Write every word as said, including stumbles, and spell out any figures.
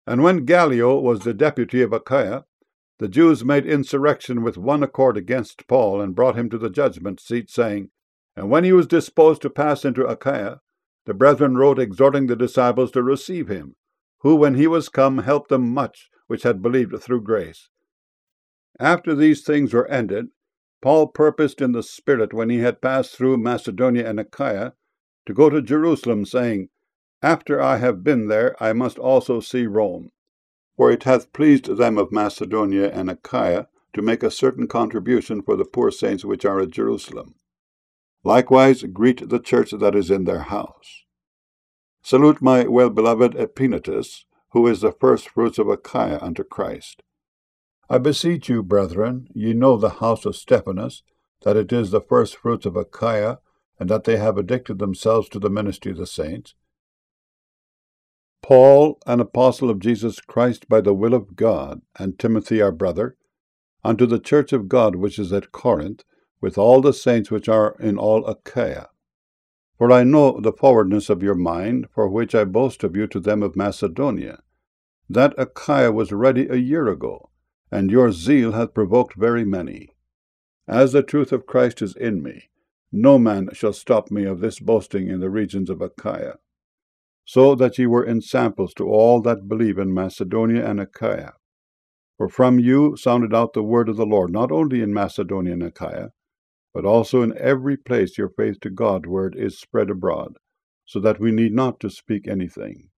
And when Gallio was the deputy of Achaia, the Jews made insurrection with one accord against Paul, and brought him to the judgment seat, saying, And when he was disposed to pass into Achaia, the brethren wrote, exhorting the disciples to receive him, who, when he was come, helped them much which had believed through grace. After these things were ended, Paul purposed in the Spirit, when he had passed through Macedonia and Achaia, to go to Jerusalem, saying, After I have been there, I must also see Rome. For it hath pleased them of Macedonia and Achaia to make a certain contribution for the poor saints which are at Jerusalem. Likewise greet the church that is in their house. Salute my well-beloved Epaenetus, who is the firstfruits of Achaia unto Christ. I beseech you, brethren, ye know the house of Stephanas, that it is the firstfruits of Achaia, and that they have addicted themselves to the ministry of the saints. Paul, an apostle of Jesus Christ by the will of God, and Timothy our brother, unto the church of God which is at Corinth, with all the saints which are in all Achaia. For I know the forwardness of your mind, for which I boast of you to them of Macedonia, that Achaia was ready a year ago, and your zeal hath provoked very many. As the truth of Christ is in me, no man shall stop me of this boasting in the regions of Achaia. So that ye were ensamples to all that believe in Macedonia and Achaia. For from you sounded out the word of the Lord, not only in Macedonia and Achaia, but also in every place your faith to God word is spread abroad, so that we need not to speak anything.